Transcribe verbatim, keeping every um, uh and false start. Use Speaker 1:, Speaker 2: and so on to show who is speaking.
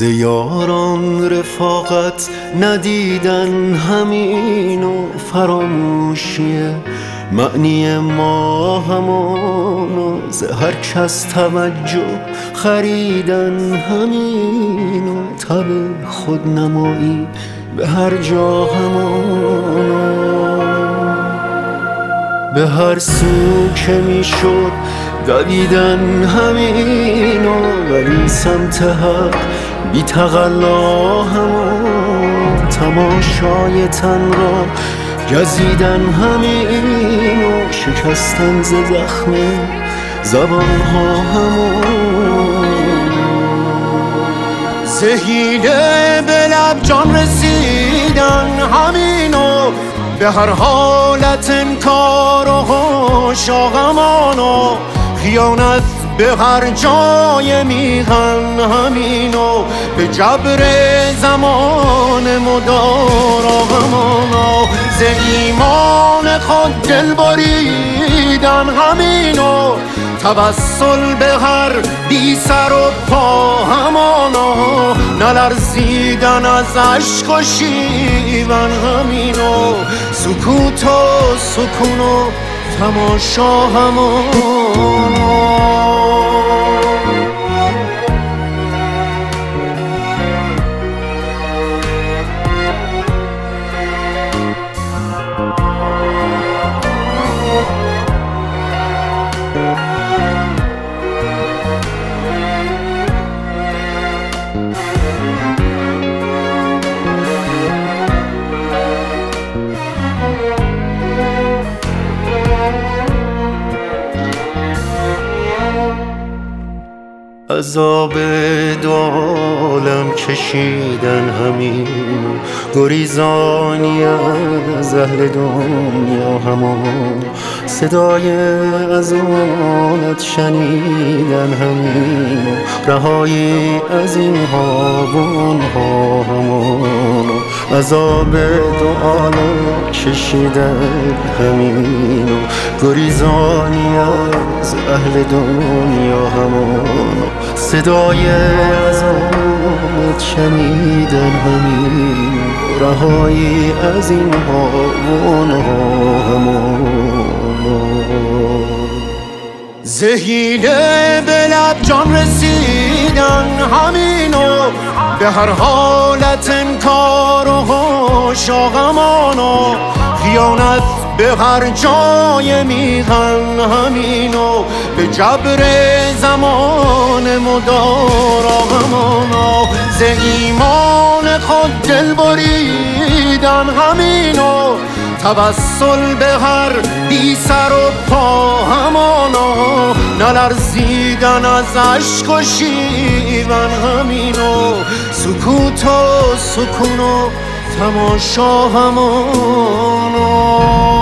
Speaker 1: ز یاران رفاقت ندیدن همین و فراموشیه معنی ما همان و ز هر کس توجه خریدن همین و تب خودنمایی به هر جا همان به هر سو که میشد دویدن همین و ولی سمت حق بی تقلا همان تماشای تن را گزیدن همین و شکستن ز زخم زبان ها همان زهیده به لب جان رسیدن همین و به هر حالت انکار و شاغمان و خیانت به هر جای میهن همین و به جبر زمان مدار آغمان و ز ایمان خود دل بریدن همین و توسل به هر بی سر و پا همان و نلرزیدن از عشق و شیون همین و سکوت و سکون و تماشا همان عذاب دو عالم کشیدن همین گریزانی از اهل دنیا همان صدای اذانت شنیدن همین رهایی از این هاون ها همان عذاب دو عالم کشیدن همین گریزانی از اهل دنیا همان صدای اذانت شنیدن همین رهایی از این هاون ها همان زهیده به لب جان رسیدن همین و به هر حالت انکار و شاغمان و خیانت به هر جای میهن همین و به جبر زمان مدار آغمان و ز ایمان خود دل بریدن همین و توسل به هر بی سر و پا همان و نلرزیدن از عشق و شیون همین و سکوت و سکون و تماشا همان